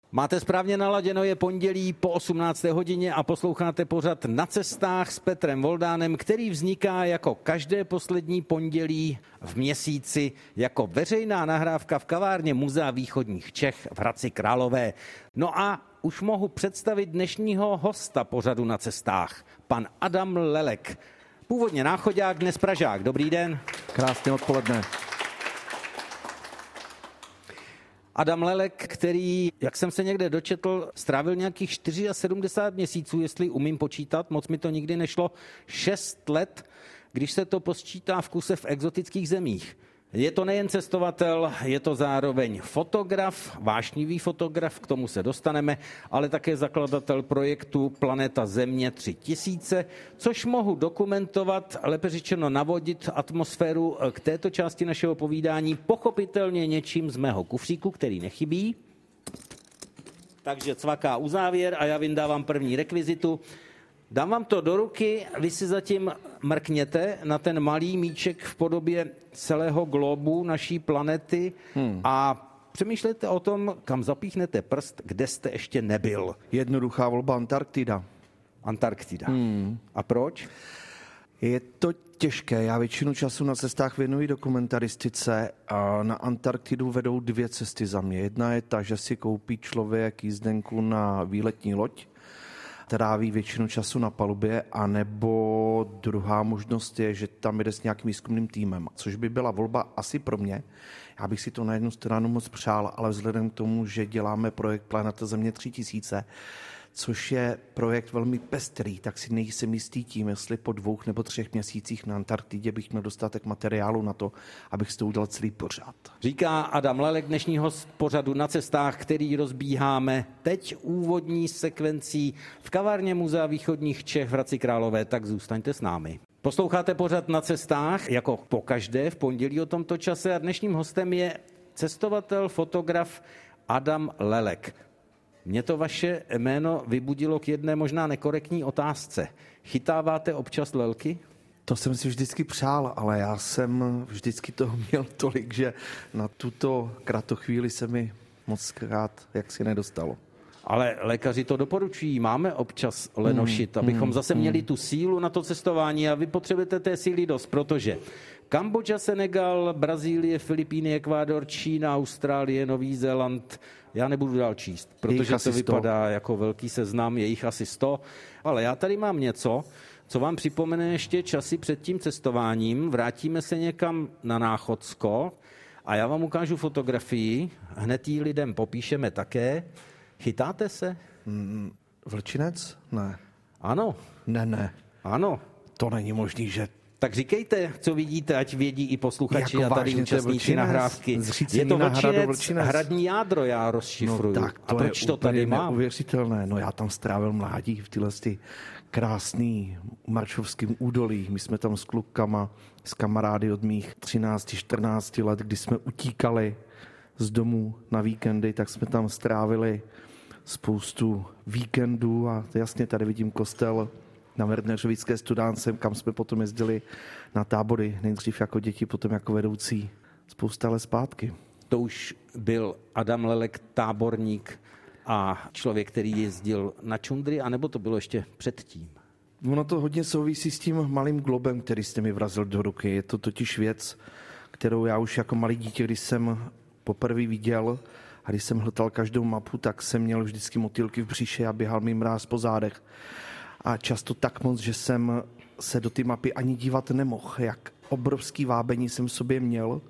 Máte správně naladěno, je pondělí po 18. hodině a posloucháte pořad Na cestách s Petrem Voldánem, který vzniká jako každé poslední pondělí v měsíci jako veřejná nahrávka v kavárně Muzea východních Čech v Hradci Králové. No a už mohu představit dnešního hosta pořadu Na cestách, pan Adam Lelek. Původně náchodák, dnes Pražák. Dobrý den. Krásné odpoledne. Adam Lelek, který, jak jsem se někde dočetl, strávil nějakých 74 měsíců, jestli umím počítat, moc mi to nikdy nešlo, 6 let, když se to posčítá v kuse v exotických zemích. Je to nejen cestovatel, je to zároveň fotograf, vášnivý fotograf, k tomu se dostaneme, ale také zakladatel projektu Planeta Země 3000, což mohu dokumentovat, lépe řečeno navodit atmosféru k této části našeho povídání, pochopitelně něčím z mého kufříku, který nechybí. Takže cvaká uzávěr a já vyndávám první rekvizitu. Dám vám to do ruky, vy si zatím mrkněte na ten malý míček v podobě celého globu naší planety a přemýšlejte o tom, kam zapíchnete prst, kde jste ještě nebyl. Jednoduchá volba Antarktida. Antarktida. A proč? Je to těžké. Já většinu času na cestách věnuji dokumentaristice a na Antarktidu vedou 2 cesty za mě. Jedna je ta, že si koupí člověk jízdenku na výletní loď, tráví většinu času na palubě, anebo druhá možnost je, že tam jde s nějakým výzkumným týmem, což by byla volba asi pro mě. Já bych si to na jednu stranu moc přál, ale vzhledem k tomu, že děláme projekt Planeta Země 3000, což je projekt velmi pestrý, tak si nejsem jistý tím, jestli po 2 nebo 3 měsících na Antarktidě bych měl dostatek materiálu na to, abych si to udělal celý pořád. Říká Adam Lelek, dnešního pořadu Na cestách, který rozbíháme teď úvodní sekvencí v kavárně Muzea východních Čech v Hradci Králové, tak zůstaňte s námi. Posloucháte pořad Na cestách, jako pokaždé v pondělí o tomto čase a dnešním hostem je cestovatel, fotograf Adam Lelek. Mě to vaše jméno vybudilo k jedné možná nekorektní otázce. Chytáváte občas lelky? To jsem si vždycky přál, ale já jsem vždycky toho měl tolik, že na tuto kratochvíli se mi moc krát jaksi nedostalo. Ale lékaři to doporučují. Máme občas lenošit, abychom zase měli tu sílu na to cestování a vy potřebujete té síly dost, protože Kambodža, Senegal, Brazílie, Filipíny, Ekvádor, Čína, Austrálie, Nový Zéland. Já nebudu dál číst, protože to vypadá jako velký seznam, je jich asi 100. Ale já tady mám něco, co vám připomene ještě časy před tím cestováním. Vrátíme se někam na Náchodsko a já vám ukážu fotografii. Hned ji lidem popíšeme také. Chytáte se? Vlčinec? Ne. Ano. Ne. Ano. To není možný, že... Tak říkejte, co vidíte, ať vědí i posluchači jako a tady účastníci nahrávky. Je to Vlčinec, hradní jádro, já rozšifruju. No tak, a proč to tady mám? Neuvěřitelné. No já tam strávil mládí v tyhle krásný Maršovským údolí. My jsme tam s klukama, s kamarády od mých 13-14 let, kdy jsme utíkali z domu na víkendy, tak jsme tam strávili spoustu víkendů a jasně tady vidím kostel na Werneřovické Studánce, kam jsme potom jezdili na tábory, nejdřív jako děti, potom jako vedoucí, spousta let zpátky. To už byl Adam Lelek táborník a člověk, který jezdil na čundry, anebo to bylo ještě předtím? Ono to hodně souvisí s tím malým globem, který jste mi vrazil do ruky. Je to totiž věc, kterou já už jako malý dítě, když jsem poprvé viděl a když jsem hltal každou mapu, tak jsem měl vždycky motýlky v břiše a běhal mi mráz po zádech. A často tak moc, že jsem se do ty mapy ani dívat nemohl, jak obrovský vábení jsem v sobě měl.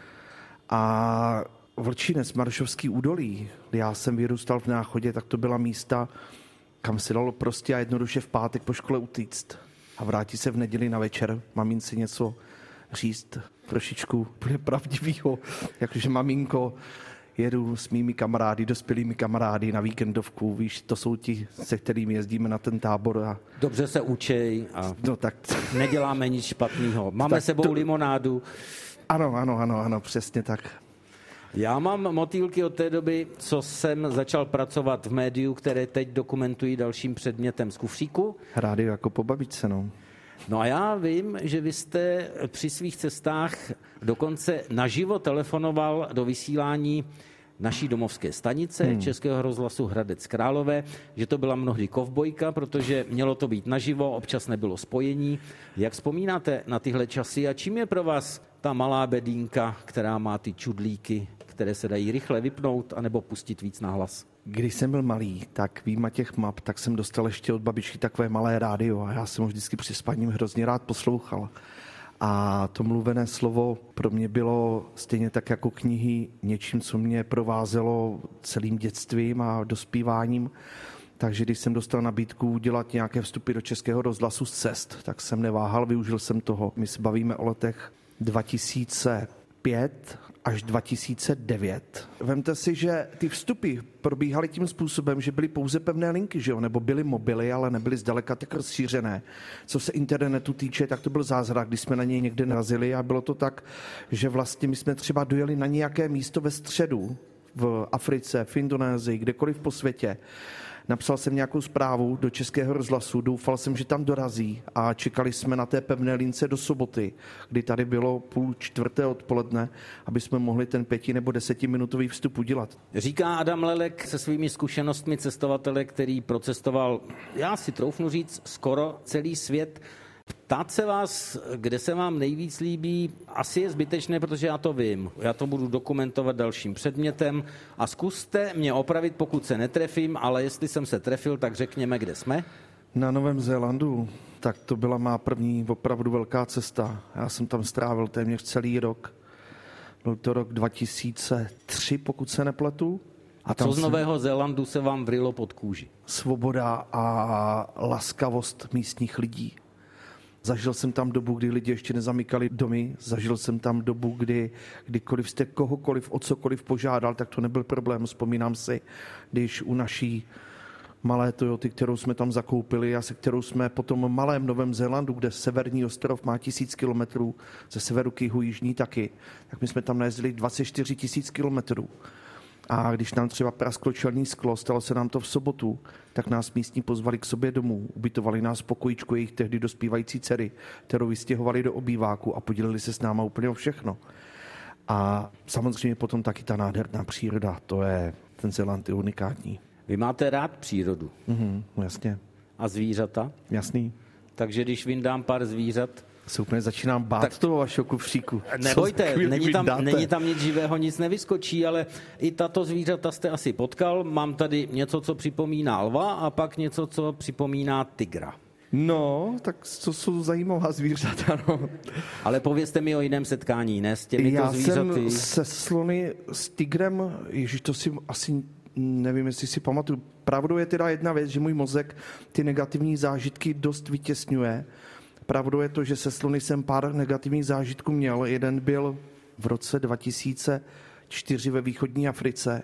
A Vlčinec, Maršovský údolí, kdy já jsem vyrůstal v Náchodě, tak to byla místa, kam se dalo prostě a jednoduše v pátek po škole utíct a vrátit se v neděli na večer, mamince něco říct, trošičku bude pravdivýho, jakože maminko, jedu s mými kamarády, dospělými kamarády na víkendovku, víš, to jsou ti, se kterými jezdíme na ten tábor. A... Dobře se učej a no, tak... neděláme nic špatného. Máme sebou limonádu. Ano, přesně tak. Já mám motýlky od té doby, co jsem začal pracovat v médiu, které teď dokumentují dalším předmětem z kufříku. Rádio jako po babičce, no. No a já vím, že vy jste při svých cestách dokonce naživo telefonoval do vysílání naší domovské stanice Českého rozhlasu Hradec Králové, že to byla mnohdy kovbojka, protože mělo to být naživo, občas nebylo spojení. Jak vzpomínáte na tyhle časy a čím je pro vás ta malá bedínka, která má ty čudlíky, které se dají rychle vypnout anebo pustit víc na hlas? Když jsem byl malý, tak výjima těch map, tak jsem dostal ještě od babičky takové malé rádio a já jsem ho vždycky při spaním hrozně rád poslouchal. A to mluvené slovo pro mě bylo stejně tak jako knihy něčím, co mě provázelo celým dětstvím a dospíváním. Takže když jsem dostal nabídku udělat nějaké vstupy do Českého rozhlasu z cest, tak jsem neváhal, využil jsem toho. My se bavíme o letech 2005 až 2009. Vemte si, že ty vstupy probíhaly tím způsobem, že byly pouze pevné linky, že jo? Nebo byly mobily, ale nebyly zdaleka tak rozšířené. Co se internetu týče, tak to byl zázrak, když jsme na něj někde narazili a bylo to tak, že vlastně my jsme třeba dojeli na nějaké místo ve středu, v Africe, v Indonésii, kdekoliv po světě. Napsal jsem nějakou zprávu do Českého rozhlasu, doufal jsem, že tam dorazí a čekali jsme na té pevné lince do soboty, kdy tady bylo 3:30 odpoledne, aby jsme mohli ten 5 nebo 10minutový vstup udělat. Říká Adam Lelek se svými zkušenostmi cestovatele, který procestoval, já si troufnu říct, skoro celý svět. Ptát se vás, kde se vám nejvíc líbí, asi je zbytečné, protože já to vím. Já to budu dokumentovat dalším předmětem a zkuste mě opravit, pokud se netrefím, ale jestli jsem se trefil, tak řekněme, kde jsme. Na Novém Zélandu, tak to byla má první opravdu velká cesta. Já jsem tam strávil téměř celý rok. Byl to rok 2003, pokud se nepletu. A co z Nového Zélandu se vám vrylo pod kůži? Svoboda a laskavost místních lidí. Zažil jsem tam dobu, kdy lidi ještě nezamykali domy, zažil jsem tam dobu, kdy kdykoliv jste kohokoliv o cokoliv požádal, tak to nebyl problém. Vzpomínám si, když u naší malé Toyoty, kterou jsme tam zakoupili a se kterou jsme po tom malém Novém Zélandu, kde severní ostrov má 1000 kilometrů, ze severu k jihu jižní taky, tak my jsme tam najezdili 24 000 kilometrů. A když nám třeba prasklo čelní sklo, stalo se nám to v sobotu, tak nás místní pozvali k sobě domů, ubytovali nás v pokojíčku jejich tehdy dospívající dcery, kterou vystěhovali do obýváku a podělili se s náma úplně o všechno. A samozřejmě potom taky ta nádherná příroda, ten Zéland je unikátní. Vy máte rád přírodu? Jasně. A zvířata? Jasný. Takže když vyndám pár zvířat, se úplně začínám bát tak toho vašeho kufříku. Nebojte, není tam nic živého, nic nevyskočí, ale i tato zvířata jste asi potkal. Mám tady něco, co připomíná lva a pak něco, co připomíná tygra. No, tak to jsou zajímavá zvířata, no. Ale povězte mi o jiném setkání, ne s těmito zvířaty. Já jsem se slony s tigrem, ježiš, to si asi nevím, jestli si pamatuju. Pravdou je teda jedna věc, že můj mozek ty negativní zážitky dost vytěsňuje. Pravdou je to, že se slony jsem pár negativních zážitků měl. Jeden byl v roce 2004 ve východní Africe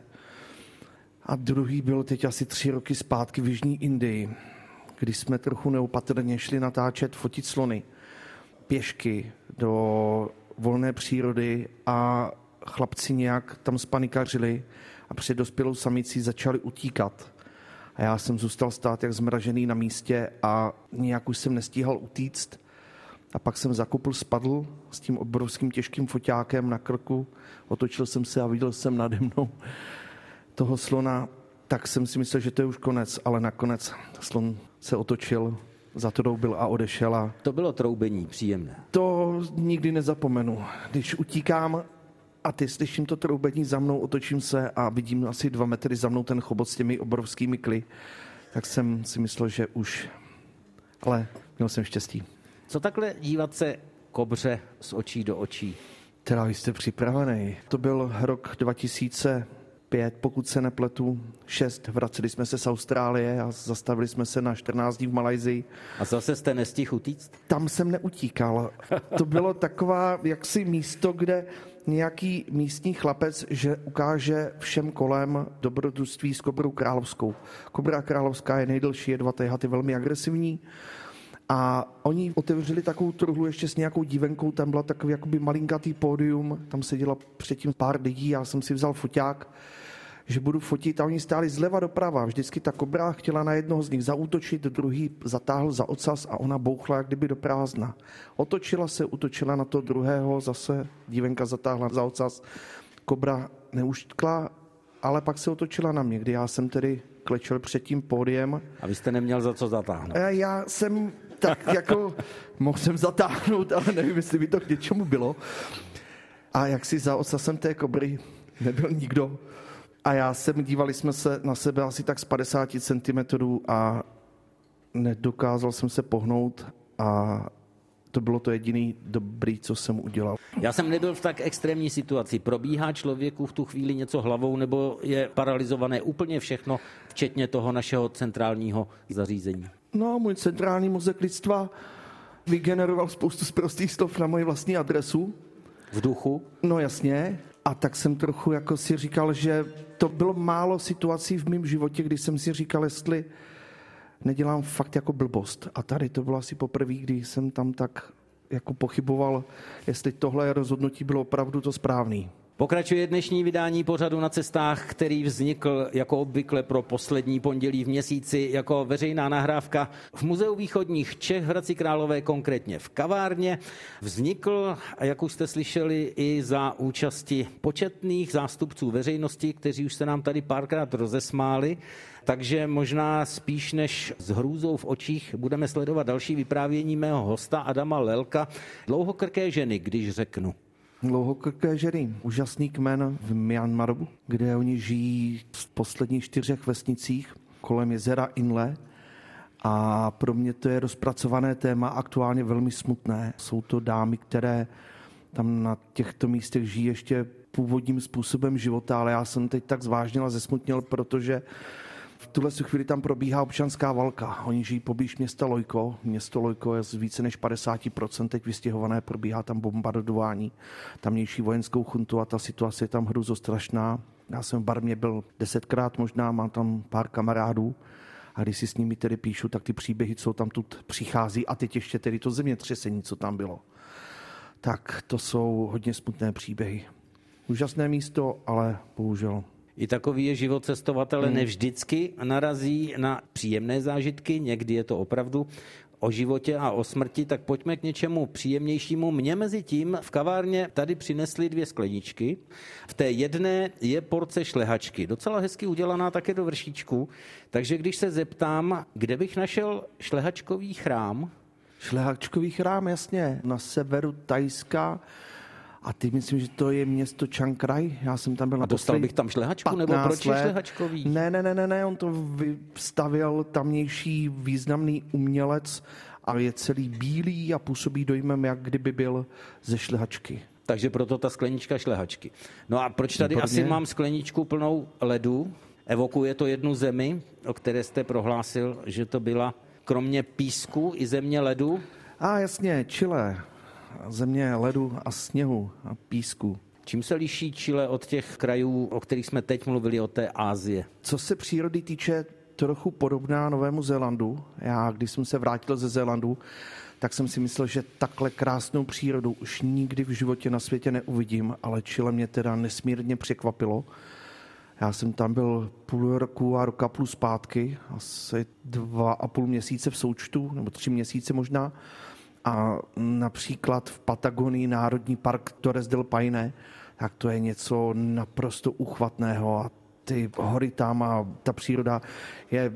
a druhý byl teď asi 3 roky zpátky v jižní Indii, kdy jsme trochu neopatrně šli natáčet, fotit slony pěšky do volné přírody a chlapci nějak tam spanikařili a před dospělou samicí začali utíkat. A já jsem zůstal stát jak zmražený na místě a nějak už jsem nestíhal utíct. A pak jsem zakopl, spadl s tím obrovským těžkým foťákem na krku, otočil jsem se a viděl jsem nade mnou toho slona. Tak jsem si myslel, že to je už konec, ale nakonec slon se otočil, zatroubil a odešel. A to bylo troubení příjemné. To nikdy nezapomenu. Když utíkám a ty slyším to troubení za mnou, otočím se a vidím asi 2 metry za mnou ten chobot s těmi obrovskými kly, tak jsem si myslel, že už, ale měl jsem štěstí. Co takhle dívat se kobře z očí do očí? Teda vy jste připravený. To byl rok 2005, pokud se nepletu, 6. Vraceli jsme se z Austrálie a zastavili jsme se na 14 dní v Malajsii. A zase jste nestihl utíct? Tam jsem neutíkal. To bylo taková jaksi místo, kde nějaký místní chlapec, že ukáže všem kolem dobrodružství s kobrou královskou. Kobra královská je nejdelší, je 2 haty, velmi agresivní. A oni otevřeli takovou truhlu ještě s nějakou dívenkou, tam byla takový jakoby malinkatý pódium, tam sedělo předtím pár lidí, já jsem si vzal foťák, že budu fotit a oni stáli zleva doprava. Vždycky ta kobra chtěla na jednoho z nich zaútočit, druhý zatáhl za ocas a ona bouchla jak kdyby do prázdna. Otočila se, útočila na to druhého, zase dívenka zatáhla za ocas, kobra neuštkla ale pak se otočila na mě, kdy já jsem tedy klečel před tím pódiem. A vy jste neměl za co zatáhnout. Já jsem tak jako, mohl jsem zatáhnout, ale nevím, jestli by to k něčemu bylo. A jak si za ocasem té kobry nebyl nikdo. A dívali jsme se na sebe asi tak z 50 cm a nedokázal jsem se pohnout a to bylo to jediný dobrý, co jsem udělal. Já jsem nebyl v tak extrémní situaci. Probíhá člověku v tu chvíli něco hlavou nebo je paralyzované úplně všechno, včetně toho našeho centrálního zařízení? No, můj centrální mozek lidstva vygeneroval spoustu sprostých slov na moji vlastní adresu. V duchu? No jasně. A tak jsem trochu jako si říkal, že to bylo málo situací v mém životě, kdy jsem si říkal, jestli nedělám fakt jako blbost. A tady to bylo asi poprvé, kdy jsem tam tak jako pochyboval, jestli tohle rozhodnutí bylo opravdu to správný. Pokračuje dnešní vydání pořadu Na cestách, který vznikl jako obvykle pro poslední pondělí v měsíci jako veřejná nahrávka v Muzeu východních Čech v Hradci Králové, konkrétně v kavárně. Vznikl, jak už jste slyšeli, i za účasti početných zástupců veřejnosti, kteří už se nám tady párkrát rozesmáli. Takže možná spíš než s hrůzou v očích budeme sledovat další vyprávění mého hosta Adama Lelka. Dlouhokrké ženy, když řeknu. Dlouhokrké ženy, úžasný kmen v Myanmaru, kde oni žijí v posledních 4 vesnicích kolem jezera Inle. A pro mě to je rozpracované téma, aktuálně velmi smutné. Jsou to dámy, které tam na těchto místech žijí ještě původním způsobem života, ale já jsem teď tak zvážnil a zesmutnil, protože v tuhle chvíli tam probíhá občanská válka. Oni žijí poblíž města Lojko. Město Lojko je z více než 50% teď vystěhované, probíhá tam bombardování tamnější vojenskou chuntu a ta situace je tam hruzostrašná. Já jsem v Barmě byl 10krát možná, mám tam pár kamarádů a když si s nimi tedy píšu, tak ty příběhy, co tam tu přichází a teď ještě tedy to zemětřesení, co tam bylo. Tak to jsou hodně smutné příběhy. Úžasné místo, ale bohužel. I takový je život cestovatele, nevždycky narazí na příjemné zážitky, někdy je to opravdu o životě a o smrti, tak pojďme k něčemu příjemnějšímu. Mě mezi tím v kavárně tady přinesli 2 skleničky. V té jedné je porce šlehačky, docela hezky udělaná také do vršíčku, takže když se zeptám, kde bych našel šlehačkový chrám? Šlehačkový chrám, jasně, na severu Thajska. A ty myslím, že to je město Chiang Rai. Já jsem tam byl. A dostal bych tam šlehačku, nebo proč je šlehačkový? Ne, on to vystavěl tamnější významný umělec a je celý bílý a působí dojmem, jak kdyby byl ze šlehačky. Takže proto ta sklenička šlehačky. No a proč tady asi mám skleničku plnou ledu? Evokuje to jednu zemi, o které jste prohlásil, že to byla kromě písku i země ledu? Jasně, Chile. Země ledu a sněhu a písku. Čím se liší Chile od těch krajů, o kterých jsme teď mluvili, od té Asie? Co se přírody týče, trochu podobná Novému Zélandu. Já, když jsem se vrátil ze Zélandu, tak jsem si myslel, že takhle krásnou přírodu už nikdy v životě na světě neuvidím, ale Chile mě teda nesmírně překvapilo. Já jsem tam byl půl roku a roka plus zpátky, asi 2,5 měsíce v součtu, nebo 3 měsíce možná. A například v Patagonii národní park Torres del Paine, tak to je něco naprosto uchvatného a ty hory tam a ta příroda je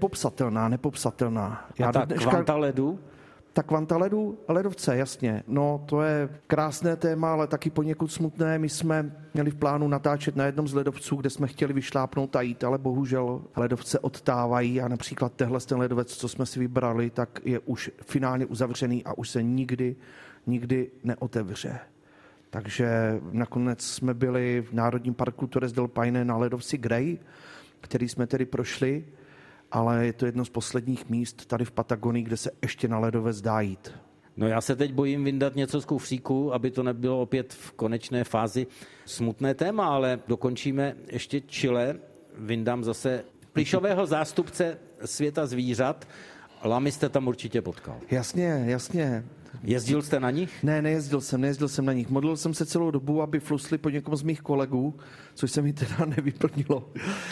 nepopsatelná. A ta kvanta ledu? Ta kvanta ledu, ledovce, jasně. No, to je krásné téma, ale taky poněkud smutné. My jsme měli v plánu natáčet na jednom z ledovců, kde jsme chtěli vyšlápnout a jít, ale bohužel ledovce odtávají a například ten ledovec, co jsme si vybrali, tak je už finálně uzavřený a už se nikdy neotevře. Takže nakonec jsme byli v Národním parku Torres del Paine na ledovci Grey, který jsme tedy prošli, ale je to jedno z posledních míst tady v Patagonii, kde se ještě na ledovec dá jít. No já se teď bojím vyndat něco z kufříku, aby to nebylo opět v konečné fázi smutné téma, ale dokončíme ještě Chile. Vyndám zase plišového zástupce světa zvířat. Lamy jste tam určitě potkal. Jasně. Jezdil jste na nich? Ne, nejezdil jsem na nich. Modlil jsem se celou dobu, aby flusli po někom z mých kolegů, což se mi teda nevyplnilo.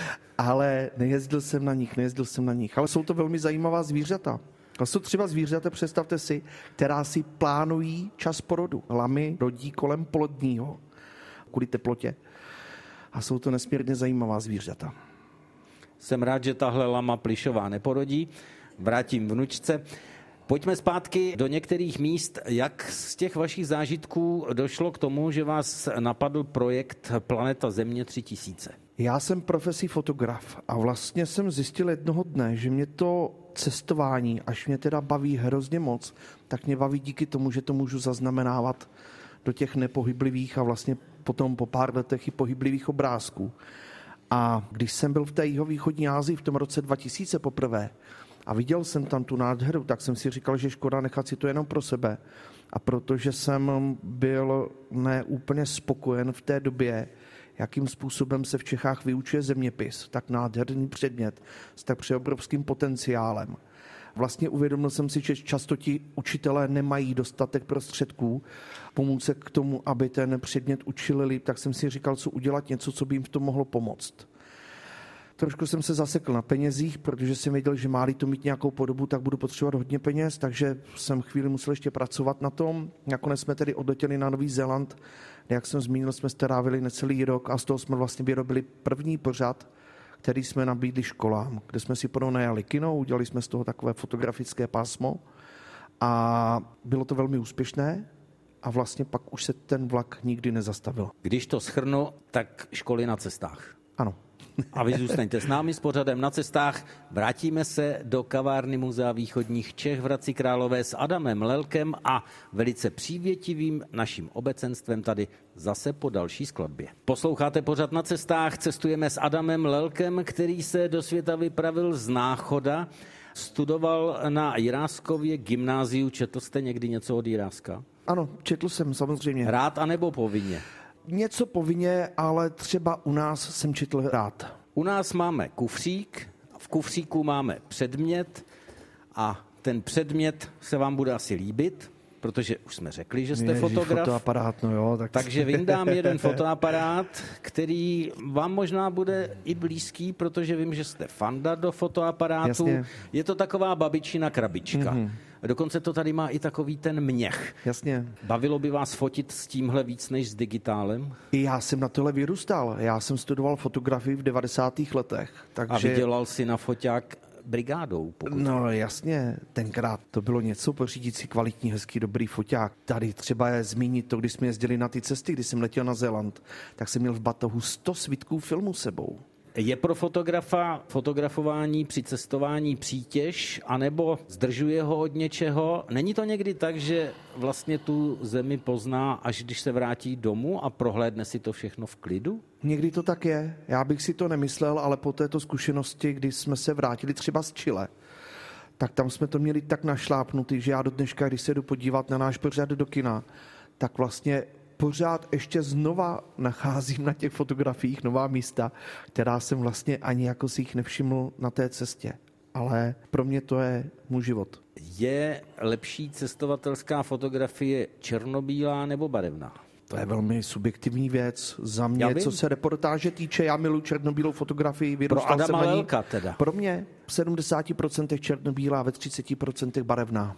Ale nejezdil jsem na nich. Ale jsou to velmi zajímavá zvířata. To jsou třeba zvířata, představte si, která si plánují čas porodu. Lamy rodí kolem poledního, kvůli teplotě. a jsou to nesmírně zajímavá zvířata. Jsem rád, že tahle lama plišová neporodí. Vrátím vnučce. Pojďme zpátky do některých míst. Jak z těch vašich zážitků došlo k tomu, že vás napadl projekt Planeta Země 3000? Já jsem profesí fotograf a vlastně jsem zjistil jednoho dne, že mě to cestování, až mě teda baví hrozně moc, tak mě baví díky tomu, že to můžu zaznamenávat do těch nepohyblivých a vlastně potom po pár letech i pohyblivých obrázků. A když jsem byl v té jihovýchodní Asii v tom roce 2000 poprvé a viděl jsem tam tu nádheru, tak jsem si říkal, že škoda nechat si to jenom pro sebe. A protože jsem byl neúplně spokojen v té době, jakým způsobem se v Čechách vyučuje zeměpis, tak nádherný předmět s tak přeobrovským potenciálem. Vlastně uvědomil jsem si, že často ti učitelé nemají dostatek prostředků pomůcek k tomu, aby ten předmět učili líp, tak jsem si říkal, co udělat něco, co by jim v tom mohlo pomoct. Trošku jsem se zasekl na penězích, protože jsem věděl, že má-li to mít nějakou podobu, tak budu potřebovat hodně peněz, takže jsem chvíli musel ještě pracovat na tom. Nakonec jsme tedy odletěli na Nový Zéland, jak jsem zmínil, jsme strávili necelý rok a z toho jsme vlastně vyrobili první pořad, který jsme nabídli školám, kde jsme si pronajali kino, udělali jsme z toho takové fotografické pásmo a bylo to velmi úspěšné a vlastně pak už se ten vlak nikdy nezastavil. Když to shrnu, tak školy na cestách. Ano. A vy zůstaňte s námi s pořadem Na cestách. Vrátíme se do kavárny Muzea východních Čech v Hradci Králové s Adamem Lelkem a velice přívětivým naším obecenstvem tady zase po další skladbě. Posloucháte pořad Na cestách, cestujeme s Adamem Lelkem, který se do světa vypravil z Náchoda. Studoval na Jiráskově gymnáziu. Četl jste někdy něco od Jiráska? Ano, četl jsem samozřejmě. Rád anebo povinně? Něco povinně, ale třeba u nás jsem četl rád. U nás máme kufřík, v kufříku máme předmět a ten předmět se vám bude asi líbit, protože už jsme řekli, že jste fotograf. Fotoaparát, no jo, Takže vyndám jeden fotoaparát, který vám možná bude i blízký, protože vím, že jste fanda do fotoaparátu. Jasně. Je to taková babičina krabička. Mm-hmm. Dokonce to tady má i takový ten měch. Jasně. Bavilo by vás fotit s tímhle víc než s digitálem? I já jsem na tohle vyrůstal. Já jsem studoval fotografii v 90. letech. Takže... A vydělal si na foťák brigádou? No jasně, tenkrát to bylo něco, pořídit si kvalitní, hezký, dobrý foťák. Tady třeba je zmínit to, když jsme jezdili na ty cesty, když jsem letěl na Zéland, tak jsem měl v batohu 100 svitků filmu sebou. Je pro fotografa fotografování při cestování přítěž, anebo zdržuje ho od něčeho? Není to někdy tak, že vlastně tu zemi pozná, až když se vrátí domů a prohlédne si to všechno v klidu? Někdy to tak je. Já bych si to nemyslel, ale po této zkušenosti, když jsme se vrátili třeba z Chile, tak tam jsme to měli tak našlápnutý, že já do dneška, když se jdu podívat na náš pořad do kina, tak vlastně pořád ještě znova nacházím na těch fotografiích nová místa, která jsem vlastně ani jako si jich nevšiml na té cestě. Ale pro mě to je můj život. Je lepší cestovatelská fotografie černobílá nebo barevná? To je velmi subjektivní věc. Za mě, co se reportáže týče, já miluji černobílou fotografii. Pro Adama Lelka teda. Pro mě v 70% černobílá, ve 30% barevná.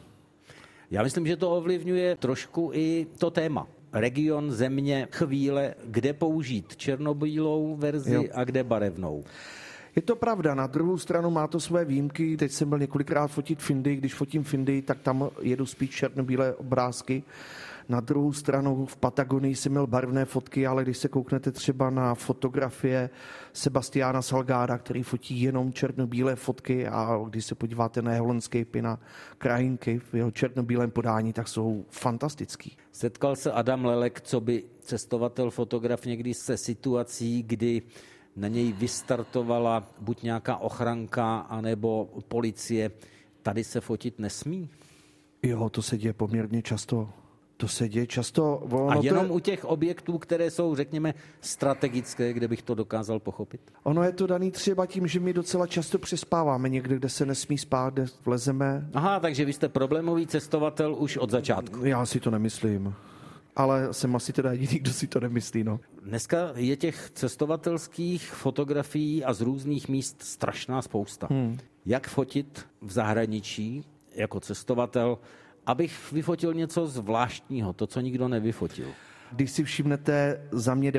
Já myslím, že to ovlivňuje trošku i to téma. Region, země, chvíle, kde použít černobílou verzi a kde barevnou. Je to pravda, na druhou stranu má to své výjimky. Teď jsem byl několikrát fotit v Indii, když fotím v Indii, tak tam jedu spíš černobílé obrázky. Na druhou stranu v Patagonii jsem měl barevné fotky, ale když se kouknete třeba na fotografie Sebastiana Salgada, který fotí jenom černobílé fotky, a když se podíváte na jeho landscapy, na krajinky v jeho černobílém podání, tak jsou fantastický. Setkal se Adam Lelek, co by cestovatel fotograf, někdy se situací, kdy na něj vystartovala buď nějaká ochranka, anebo policie. Tady se fotit nesmí? Jo, to se děje poměrně často. To se děje často. A jenom u těch objektů, které jsou, řekněme, strategické, kde bych to dokázal pochopit? Ono je to daný třeba tím, že my docela často přespáváme někde, kde se nesmí spát, kde vlezeme. Aha, takže vy jste problémový cestovatel už od začátku. Já si to nemyslím. Ale jsem asi teda jediný, kdo si to nemyslí. No. Dneska je těch cestovatelských fotografií a z různých míst strašná spousta. Jak fotit v zahraničí jako cestovatel, abych vyfotil něco zvláštního, to, co nikdo nevyfotil? když si všimnete, za mě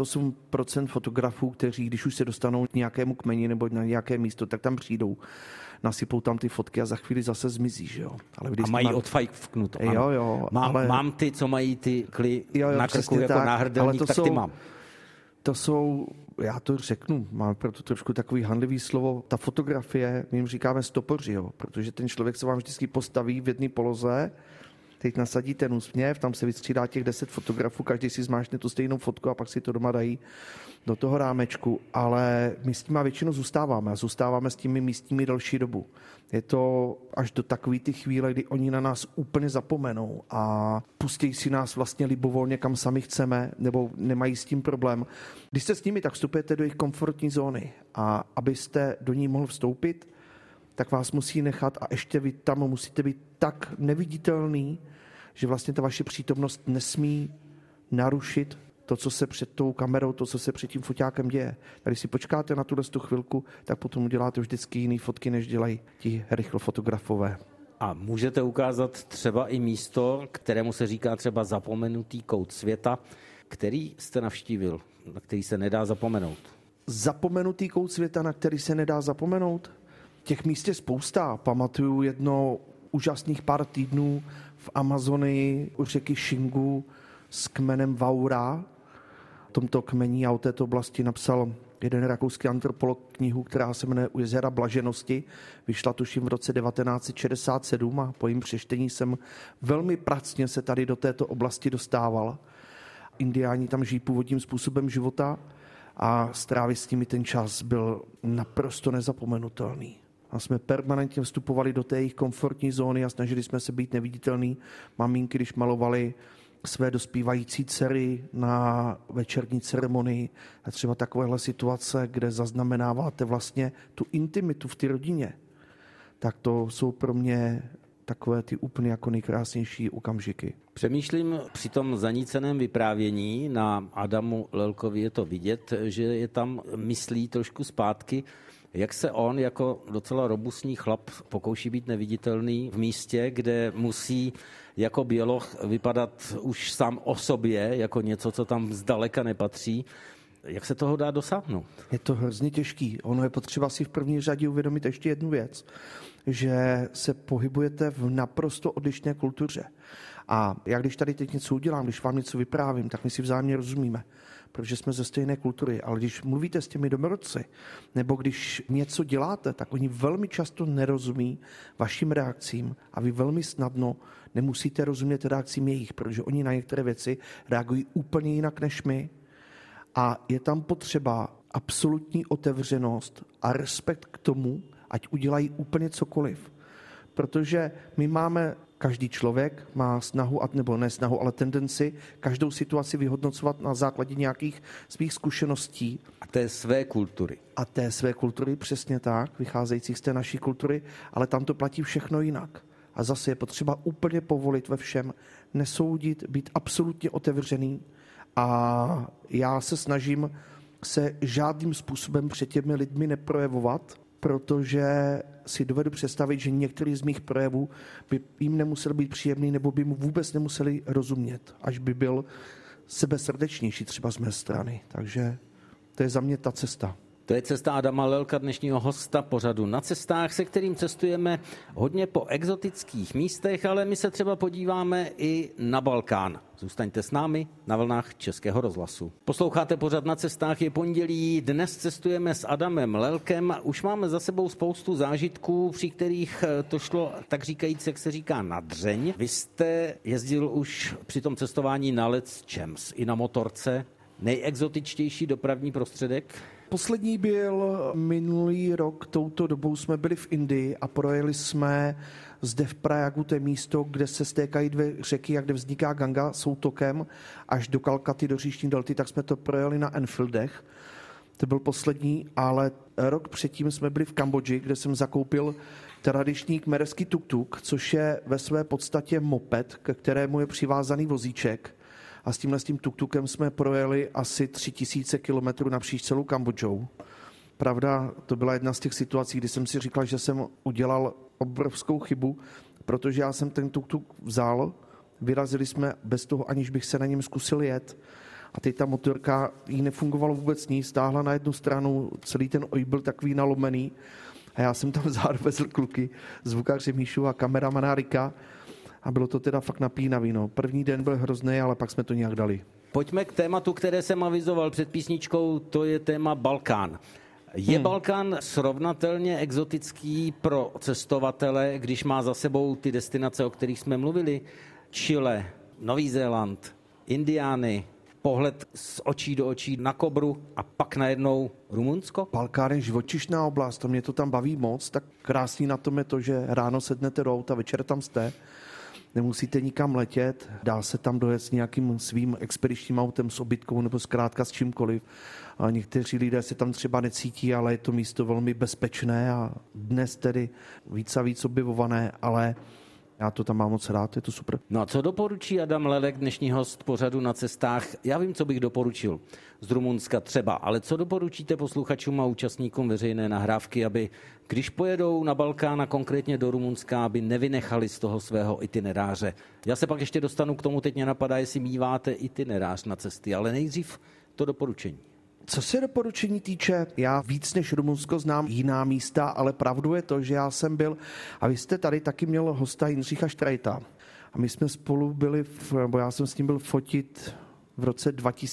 98% fotografů, kteří, když už se dostanou k nějakému kmeni nebo na nějaké místo, tak tam přijdou, nasypou tam ty fotky a za chvíli zase zmizí, že jo. Ale a mají odfajknuto. Jo, mám ty, co mají ty kly na krku jako náhrdelník, tak ty mám. To jsou, já to řeknu, mám proto trošku takový handlivý slovo, ta fotografie, my jim říkáme stopoři, jo, protože ten člověk se vám vždycky postaví v jedné poloze, teď nasadí ten úsměv, tam se vystřídá těch 10 fotografů, každý si zmáčkne tu stejnou fotku a pak si to doma dají do toho rámečku, ale my s tím většinou zůstáváme a zůstáváme s těmi místními delší dobu. Je to až do takové ty chvíle, kdy oni na nás úplně zapomenou a pustí si nás vlastně libovolně, kam sami chceme, nebo nemají s tím problém. Když jste s nimi, tak vstupujete do jejich komfortní zóny a abyste do ní mohl vstoupit, tak vás musí nechat a ještě vy tam musíte být tak neviditelný, že vlastně ta vaše přítomnost nesmí narušit to, co se před tou kamerou, to, co se před tím foťákem děje. A když si počkáte na tu chvilku, tak potom uděláte vždycky jiný fotky, než dělají ti rychlofotografové. A můžete ukázat třeba i místo, kterému se říká třeba zapomenutý kout světa, který jste navštívil, na který se nedá zapomenout? Zapomenutý kout světa, na který se nedá zapomenout? Těch míst je spousta. Pamatuju jedno úžasných pár týdnů v Amazonii u řeky Xingu s kmenem Waura. V tomto kmeni a o této oblasti napsal jeden rakouský antropolog knihu, která se jmenuje U jezera blaženosti. Vyšla tuším v roce 1967 a po jejím přečtení jsem velmi pracně se tady do této oblasti dostával. Indiáni tam žijí původním způsobem života a strávit s nimi ten čas byl naprosto nezapomenutelný. A jsme permanentně vstupovali do té jejich komfortní zóny a snažili jsme se být neviditelní. Maminky, když malovali své dospívající dcery na večerní ceremonii a třeba takovéhle situace, kde zaznamenáváte vlastně tu intimitu v té rodině, tak to jsou pro mě takové ty úplně jako nejkrásnější okamžiky. Přemýšlím při tom zaníceném vyprávění na Adamu Lelkovi je to vidět, že je tam myslí trošku zpátky, jak se on jako docela robustní chlap pokouší být neviditelný v místě, kde musí jako běloch vypadat už sám o sobě, jako něco, co tam zdaleka nepatří. Jak se toho dá dosáhnout? Je to hrozně těžký. Ono je potřeba si v první řadě uvědomit ještě jednu věc, že se pohybujete v naprosto odlišné kultuře. A já když tady teď něco udělám, když vám něco vyprávím, tak my si vzájemně rozumíme, protože jsme ze stejné kultury. Ale když mluvíte s těmi domorodci, nebo když něco děláte, tak oni velmi často nerozumí vašim reakcím a vy velmi snadno nemusíte rozumět reakcím jejich, protože oni na některé věci reagují úplně jinak než my. A je tam potřeba absolutní otevřenost a respekt k tomu, ať udělají úplně cokoliv. Protože my máme, každý člověk má snahu, nebo ne snahu, ale tendenci každou situaci vyhodnocovat na základě nějakých svých zkušeností. A té své kultury. A té své kultury, přesně tak, vycházejících z té naší kultury, ale tam to platí všechno jinak. A zase je potřeba úplně povolit ve všem, nesoudit, být absolutně otevřený. A já se snažím se žádným způsobem před těmi lidmi neprojevovat, protože si dovedu představit, že některý z mých projevů by jim nemusel být příjemný nebo by mu vůbec nemuseli rozumět, až by byl sebesrdečnější třeba z mé strany. Takže to je za mě ta cesta. To je cesta Adama Lelka, dnešního hosta pořadu Na cestách, se kterým cestujeme hodně po exotických místech, ale my se třeba podíváme i na Balkán. Zůstaňte s námi na vlnách Českého rozhlasu. Posloucháte pořad Na cestách, je pondělí, dnes cestujeme s Adamem Lelkem. Už máme za sebou spoustu zážitků, při kterých to šlo, tak říkajíc, jak se říká, na dřeň. Vy jste jezdil už při tom cestování na lecčems, i na motorce. Nejexotičtější dopravní prostředek? Poslední byl minulý rok, touto dobou jsme byli v Indii a projeli jsme zde v Prajagu, to je místo, kde se stékají dvě řeky a kde vzniká Ganga soutokem až do Kalkaty, do říční delty, tak jsme to projeli na Enfieldech. To byl poslední, ale rok předtím jsme byli v Kambodži, kde jsem zakoupil tradiční kmerský tuk-tuk, což je ve své podstatě moped, ke kterému je přivázaný vozíček. A s tímhle tuk-tukem jsme projeli asi 3000 kilometrů napříč celou Kambodžou. Pravda, to byla jedna z těch situací, kdy jsem si říkal, že jsem udělal obrovskou chybu, protože já jsem ten tuk-tuk vzal, Vyrazili jsme bez toho, aniž bych se na něm zkusil jet. A teď ta motorka, jí nefungovalo vůbec nic, stáhla na jednu stranu, celý ten oj byl takový nalomený. A já jsem tam zároveň vezl kluky, zvukaře Míšu a kameramana Rika. A bylo to teda fakt napínavý. No. První den byl hrozný, ale pak jsme to nějak dali. Pojďme k tématu, které jsem avizoval před písničkou, to je téma Balkán. Je Balkán srovnatelně exotický pro cestovatele, když má za sebou ty destinace, o kterých jsme mluvili? Chile, Nový Zéland, Indiány, pohled z očí do očí na Kobru a pak najednou Rumunsko? Balkán je živočišná oblast, to mě to tam baví moc, tak krásný na tom je to, že ráno sednete do auta, večer tam jste, nemusíte nikam letět, dá se tam dojet s nějakým svým expedičním autem, s obytkou nebo zkrátka s čímkoliv. A někteří lidé se tam třeba necítí, ale je to místo velmi bezpečné a dnes tedy víc a víc objevované, ale já to tam mám moc rád, je to super. No a co doporučí Adam Lelek, dnešní host pořadu Na cestách? Já vím, co bych doporučil z Rumunska třeba, ale co doporučíte posluchačům a účastníkům veřejné nahrávky, aby když pojedou na Balkán a konkrétně do Rumunska, aby nevynechali z toho svého itineráře? Já se pak ještě dostanu k tomu, teď mě napadá, jestli míváte itinerář na cesty, ale nejdřív to doporučení. Co se doporučení týče, já víc než Rumunsko znám jiná místa, ale pravdu je to, že já jsem byl, a vy jste tady taky měl hosta Jindřicha Štrajta. A my jsme spolu byli, nebo já jsem s ním byl fotit v roce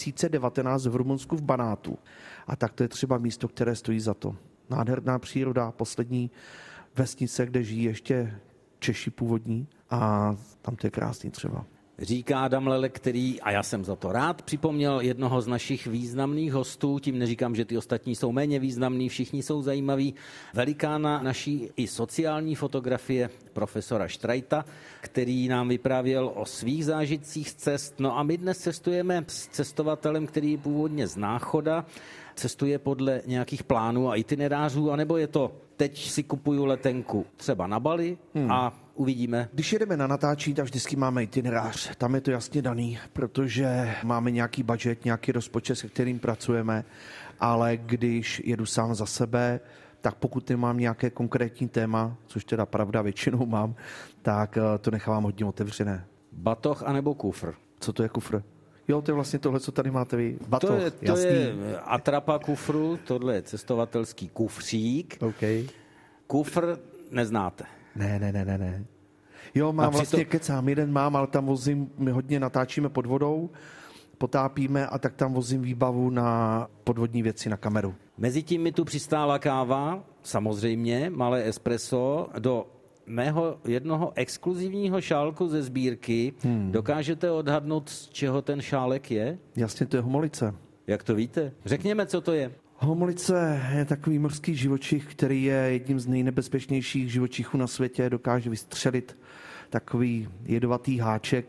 2019 v Rumunsku v Banátu. A tak to je třeba místo, které stojí za to. Nádherná příroda, poslední vesnice, kde žijí ještě Češi původní a tam to je krásný třeba. Říká Adam Lelek, který, a já jsem za to rád, připomněl jednoho z našich významných hostů, tím neříkám, že ty ostatní jsou méně významní, všichni jsou zajímaví, velikána naší i sociální fotografie profesora Štrajta, který nám vyprávěl o svých zážitcích z cest. No a my dnes cestujeme s cestovatelem, který je původně z Náchoda, cestuje podle nějakých plánů a itinerářů, anebo je to teď si kupuju letenku třeba na Bali a uvidíme. Když jedeme na natáčení, tak vždycky máme itinerář. Tam je to jasně daný, protože máme nějaký budget, nějaký rozpočet, se kterým pracujeme, ale když jedu sám za sebe, tak pokud nemám nějaké konkrétní téma, což teda pravda většinou mám, tak to nechávám hodně otevřené. Batoh anebo kufr? Co to je kufr? Jo, to je vlastně tohle, co tady máte vy. Batoh, to je atrapa kufru, tohle je cestovatelský kufřík. Okay. Kufr neznáte. Ne. Jo, mám vlastně kecám. Jeden mám, ale tam vozím, my hodně natáčíme pod vodou, potápíme a tak tam vozím výbavu na podvodní věci, na kameru. Mezitím mi tu přistála káva, samozřejmě, malé espresso, do mého jednoho exkluzivního šálku ze sbírky. Dokážete odhadnout, z čeho ten šálek je? Jasně, to je homolice. Jak to víte? Řekněme, co to je. Homolice je takový mořský živočich, který je jedním z nejnebezpečnějších živočichů na světě. Dokáže vystřelit takový jedovatý háček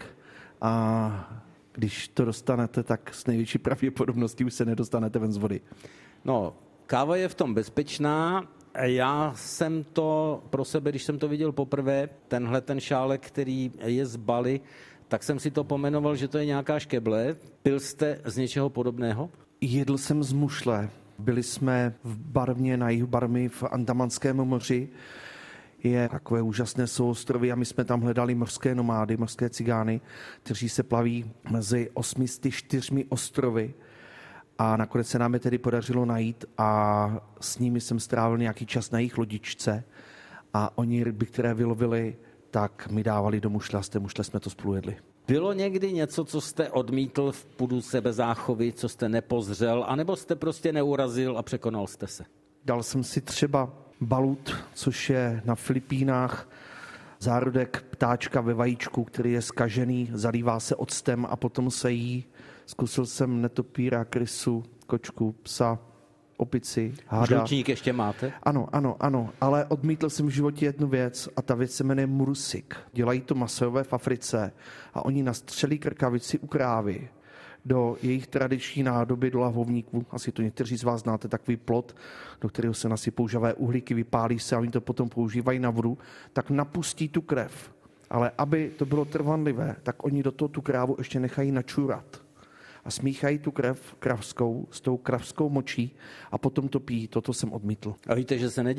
a když to dostanete, tak s největší pravděpodobností už se nedostanete ven z vody. No, káva je v tom bezpečná. Já jsem to pro sebe, když jsem to viděl poprvé, tenhle ten šálek, který je z Bali, tak jsem si to pomenoval, že to je nějaká škeble. Pil jste z něčeho podobného? Jedl jsem z mušle. Byli jsme v Barmě, na jihu Barmy v Andamanském moři. Je takové úžasné souostrovy a my jsme tam hledali mořské nomády, mořské cigány, kteří se plaví mezi 804 ostrovy. A nakonec se nám je tedy podařilo najít a s nimi jsem strávil nějaký čas na jejich lodičce a oni ryby, které vylovili, tak mi dávali do mušle a z té mušle jsme to spolu jedli. Bylo někdy něco, co jste odmítl v pudu sebezáchovy, co jste nepozřel, anebo jste prostě neurazil a překonal jste se? Dal jsem si třeba balut, což je na Filipínách zárodek ptáčka ve vajíčku, který je zkažený, zalívá se octem a potom se jí. Zkusil jsem netopíra, krysu, kočku, psa, opici, háda. Žlutník ještě máte? Ano, ale odmítl jsem v životě jednu věc a ta věc se jmenuje murusik. Dělají to masové v Africe a oni nastřelí krkavici u krávy do jejich tradiční nádoby, do lahovníků. Asi to někteří z vás znáte, takový plot, do kterého se nasypou žhavé uhlíky, vypálí se a oni to potom používají na vodu, tak napustí tu krev. Ale aby to bylo trvanlivé, tak oni do toho tu krávu ještě nechají načurat. A smíchají tu krev kravskou s tou kravskou močí a potom to pijí. Toto jsem odmítl. A víte, že se nedivím.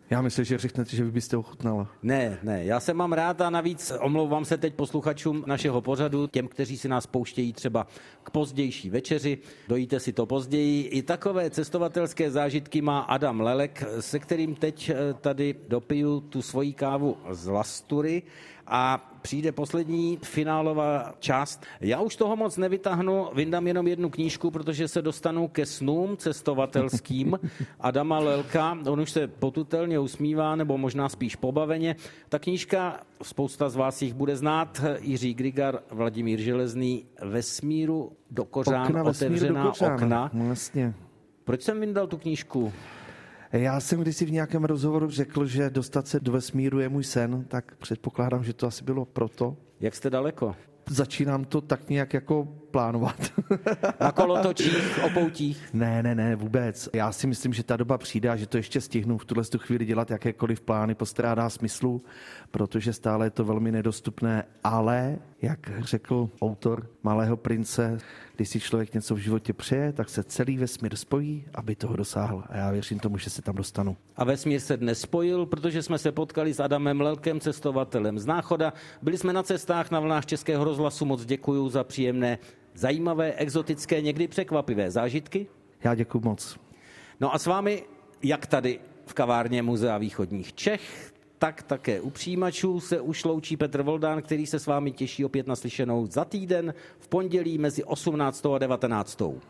Já myslím, že řeknete, že vy byste ochutnala. Ne, já se mám rád a navíc omlouvám se teď posluchačům našeho pořadu, těm, kteří si nás pouštějí třeba k pozdější večeři, dojíte si to později. I takové cestovatelské zážitky má Adam Lelek, se kterým teď tady dopiju tu svoji kávu z Lastury a přijde poslední finálová část. Já už toho moc nevytáhnu, vyndám jenom jednu knížku, protože se dostanu ke snům cestovatelským Adama Lelka. On už se potutelně usmívá, nebo možná spíš pobaveně. Ta knížka, spousta z vás jich bude znát, Jiří Grigar, Vladimír Železný, Vesmíru do kořán, otevřená okna. Vlastně. Proč jsem vyndal tu knížku? Já jsem kdysi v nějakém rozhovoru řekl, že dostat se do vesmíru je můj sen, tak předpokládám, že to asi bylo proto. Jak jste daleko? Začínám to tak nějak jako plánovat. Na kolotočích, opoutích? Ne, vůbec. Já si myslím, že ta doba přijde a že to ještě stihnu v tuhle chvíli dělat jakékoliv plány, postrádá smyslu, protože stále je to velmi nedostupné, ale, jak řekl autor Malého prince, když si člověk něco v životě přeje, tak se celý vesmír spojí, aby toho dosáhl. A já věřím tomu, že se tam dostanu. A vesmír se dnes spojil, protože jsme se potkali s Adamem Lelkem, cestovatelem z Náchoda. Byli jsme na cestách na vlnách Českého rozhlasu. Moc děkuju za příjemné, zajímavé, exotické, někdy překvapivé zážitky. Já děkuju moc. No a s vámi, jak tady v kavárně Muzea východních Čech, tak také u přijímačů se už loučí Petr Voldán, který se s vámi těší opět naslyšenou za týden v pondělí mezi 18. a 19.